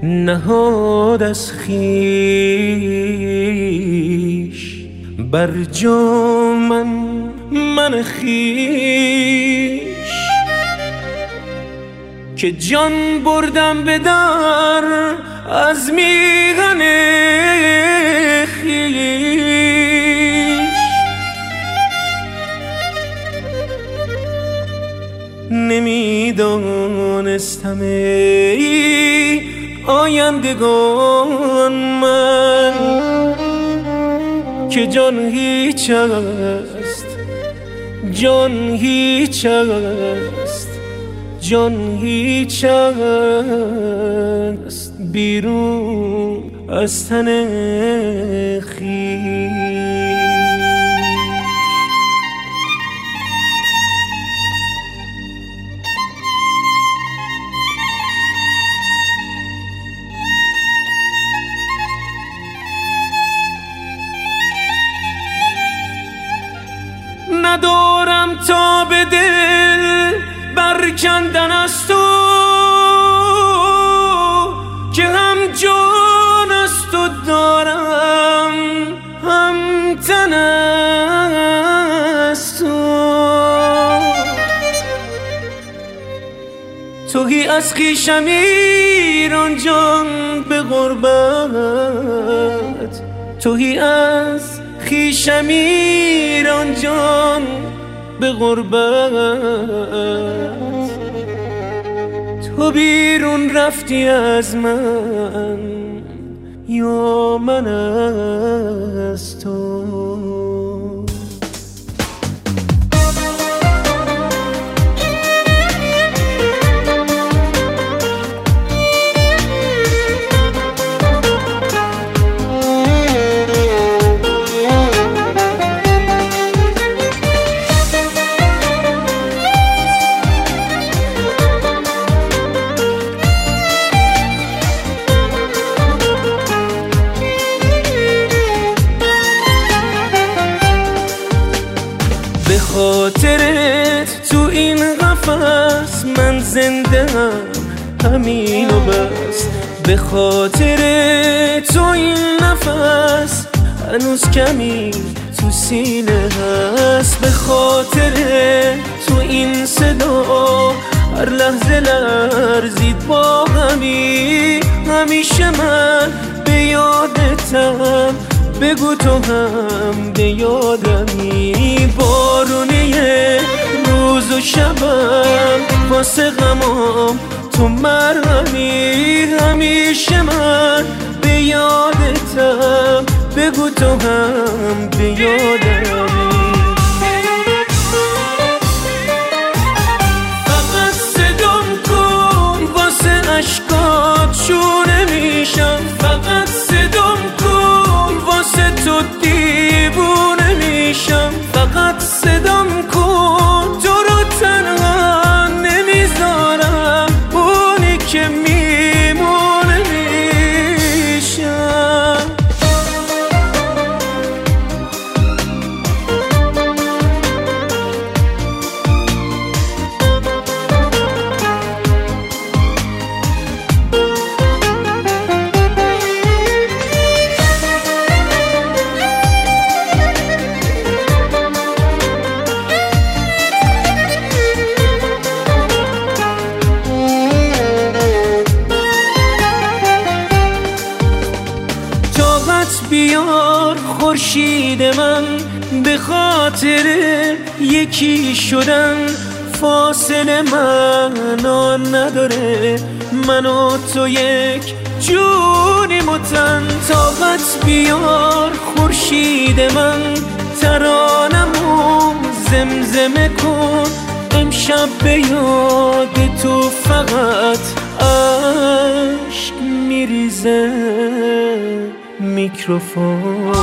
نهاد از خویش بر جا من خویش، که جان بردم به در از میهن خویش. نمیدانستم ای آیندگان من که جان هیچ است، جان هیچ است، جان هیچ است بیرون از تن خویش. ندارم تا به دل برکندن از تو، که هم جان از تو دارم هم تن از تو. توهی از خویشم ایران جان به غربت، توهی از خویشم ایران جان به غربت. تو بیرون رفتی از من یا من از تو. به خاطرت تو این قفس من زنده همین و بس. به خاطر تو این نفس هنوز کمی تو سینه هست. به خاطر تو این صدا هر لحظه لرزید با غمی. همیشه من به یادتم، بگو تو هم به یادمی. بارونی روز و شبم واسه غمام تو مرهمی. همیشه من به یادتم، بگو تو هم به یادمی. فقط صدام کن واسه عشقات شونه میشم. فقط صدام کن واسه تو دیوونه میشم. فقط صدام کن تو رو تنها نمیذارم، اونی که میمونه میشم. بیار خورشید من، به خاطر یکی شدن فاصله من نداره. من و تو یک جونیم و تن. طاقت بیار خورشید من، ترانمو زمزمه کن. امشب به یاد تو فقط عشق میریزه میکروفون.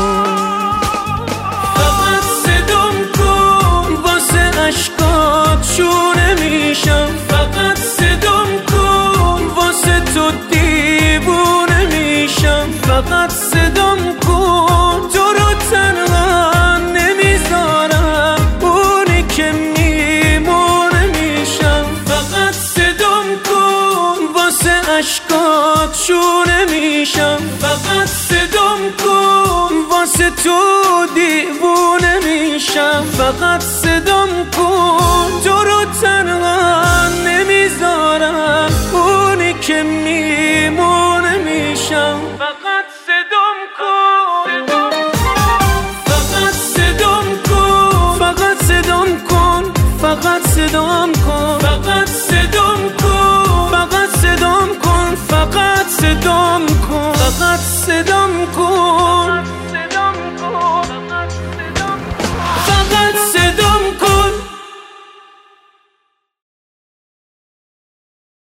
فقط صدام کن واسه عشقات شونه میشم. فقط صدام کن واسه تو دیوونه میشم. فقط صدام کن تو رو تنها نمیذارم، اونی که میمونه میشم. فقط صدام کن واسه عشقات شونه میشم. فقط صدام کن واسه تو دیوونه میشم. فقط صدام کن تو رو تنها نمیذارم، اونی که میمونه میشم.